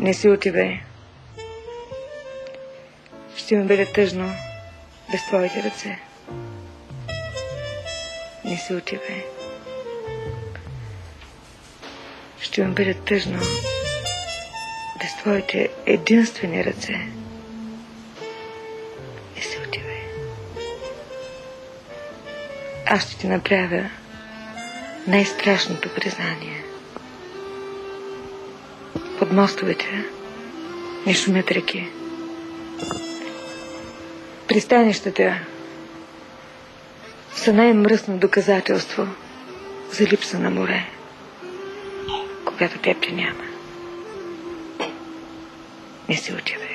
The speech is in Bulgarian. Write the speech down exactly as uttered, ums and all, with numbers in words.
Не си отивай. Ще ми бъде тъжно без твоите ръце. Не си отивай. Ще ми бъде тъжно без твоите единствени ръце. Не си отивай. Аз ще ти направя най-страшното признание. Под мостовете не шумят реки. Пристанищата са най-мръсно доказателство за липса на море, когато теб те няма. Не се отивай.